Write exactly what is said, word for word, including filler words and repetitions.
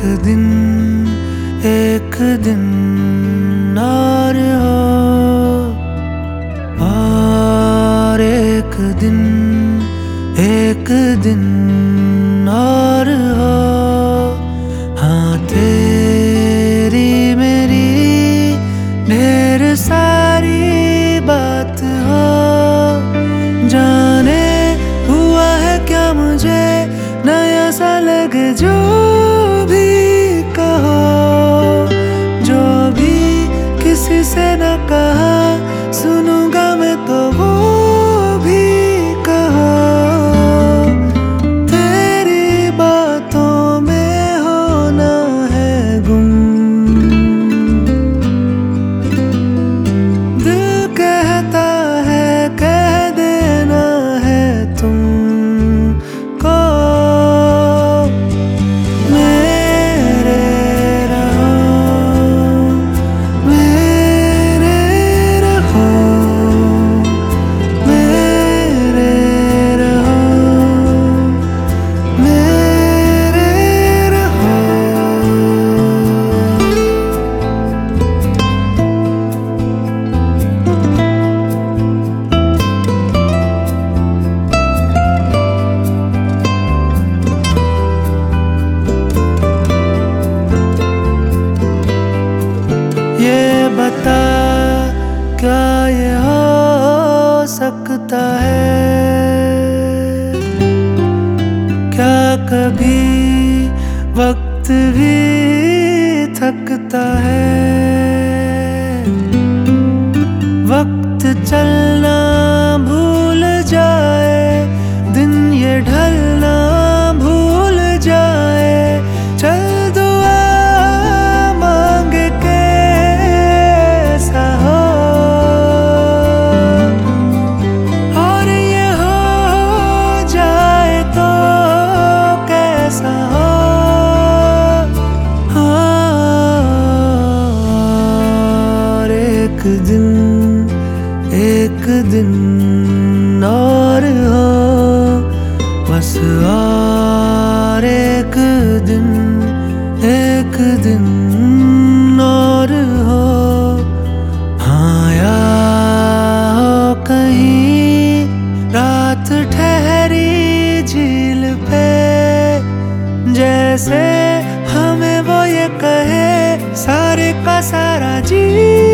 दिन एक दिन और हो, और एक दिन एक दिन और हो। हाँ तेरी मेरी ढेर सारी बात हो, जाने हुआ है क्या मुझे नया सा लगे जो भी कहो, जो भी किसी से न कहा सुनूंगा मैं तो वो भी कहो। तेरी बातों में होना है गुम, दिल कहता है कह देना है तुमको। ये बता क्या ये हो सकता है, क्या कभी वक्त भी थकता है। वक्त चलना भूल जाए, दिन ये ढलना भूल जाए, चल दुआ मांग के ऐसा हो, और ये हो जाए तो कैसा हो। और एक दिन एक दिन और हो, बस और एक दिन एक दिन और हो। हाँ या हो कहीं रात ठहरी झील पे, जैसे हमें वो ये कहे सारे का सारा जी